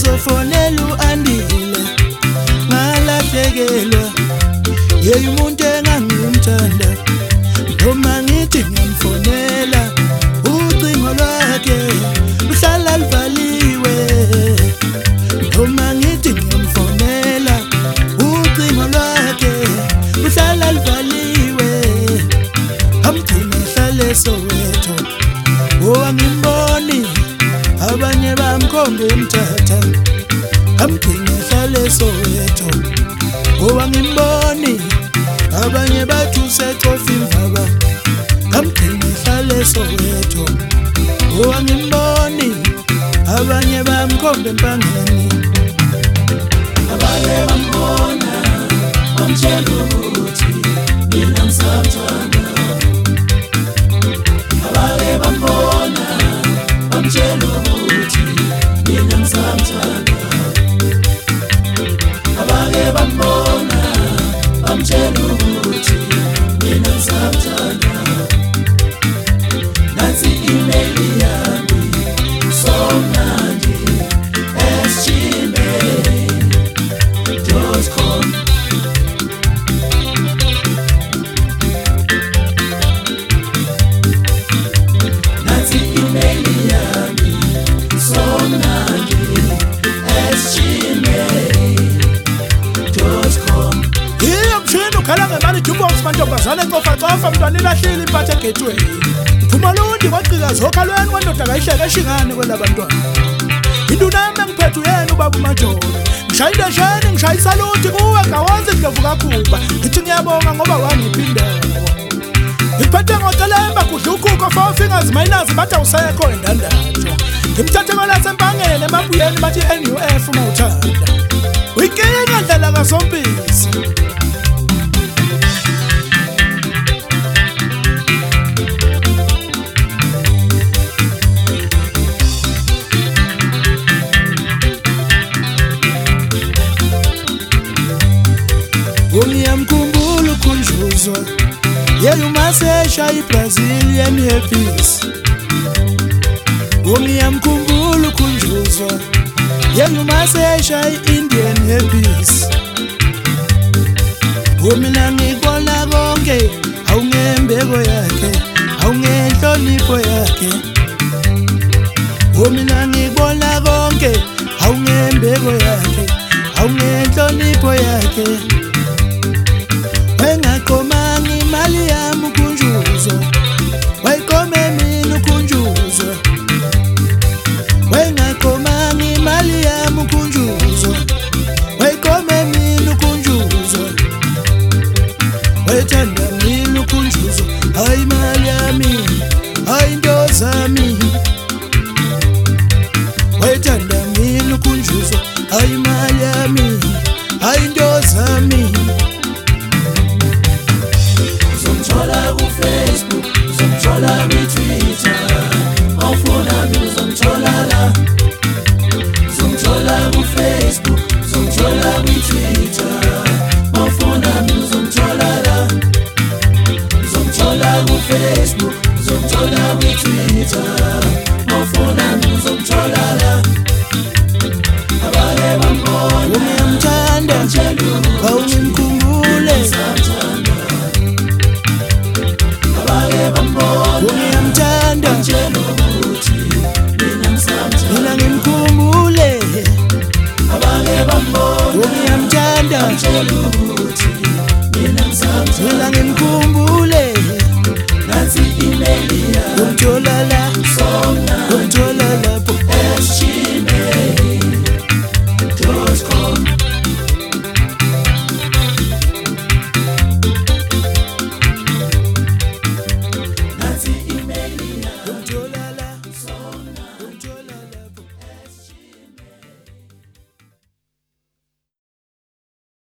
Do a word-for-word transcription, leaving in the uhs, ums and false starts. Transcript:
ngizofonela uAndile ngalahlekelwa yeyi umuntu engangimthanda noma ngithi ngimfonela ucingo lwakhe luhlala livaliwe noma ngithi ngimfonela ucingo lwakhe luhlala livaliwe amgcina ehlale Soweto owangimboni abanye bamkhombe emthatha amgcina ehlale Soweto owangimboni abanye bathi usecofa imvaba amgcina ehlale Soweto owangimboni abanye bamkhombe empangeni abanye bambona bamtshela ukuthi mina ngisamthanda abanye bambona bamtshela ukuthi mina ngisamthanda abanye bambona bamtshela ukuthi mina ngisamthanda nansi email yami somnandi at gmail dot com nansi email yami somnandi at gmail dot com. Hiyo mshini ukhala ngemali jukebox mantombazane cofa cofa mntwana ilahlile impathe egethweni Phumalondi waqhika zokhalweni kwandoda kayihleke eshingane kwelabantwana Indunami engiphethe uyena ubaba uMajolo ngishayile sheni ngishaya isaluti kuwe ngawazi ndlovu kaKhuba ngithi ngiyabonga ngoba wangiphindela ngiphethe ngocelemba kudla ukhuko four fingers minus bathi awusekho endandatho ngimthathe ngolasempangeni emabuyeni bathi N U F mawuthanda uyinkinga ndlela kaSompisi Ngiyamkhumbula uKhunjuzwa yeyi umasesha iBrazilian Happiness Ngiyamkhumbula uKhunjuzwa yeyi umasesha iIndian Happiness Mina ngikona konke awungembeko yakhe awungenhlonipho yakhe Mina ngikona konke awungembeko yakhe awungenhlonipho yakhe Wengaqomanga imali yami uKhunjuzwa wayiqome mina uKhunjuzwa Wengaqomanga imali yami uKhunjuzwa wayiqome mina uKhunjuzwa Wayithanda mina uKhunjuzwa hayi imali yami hayi into zami Wayithanda mina uKhunjuzwa hayi imali yami hayi into zami Uzomthola kuFacebook, uzomthola kuTwitter, awufuna mina uzomthola la. Uzomthola kuFacebook, uzomthola kuTwitter, awufuna mina uzomthola la. Uzomthola kuFacebook, uzomthola kuTwitter, awufuna mina uzomthola la. Abanye bambona Ngiyamthanda awungimkhumbule Ngiyamthanda mina ngimkhumbule Ngiyamthanda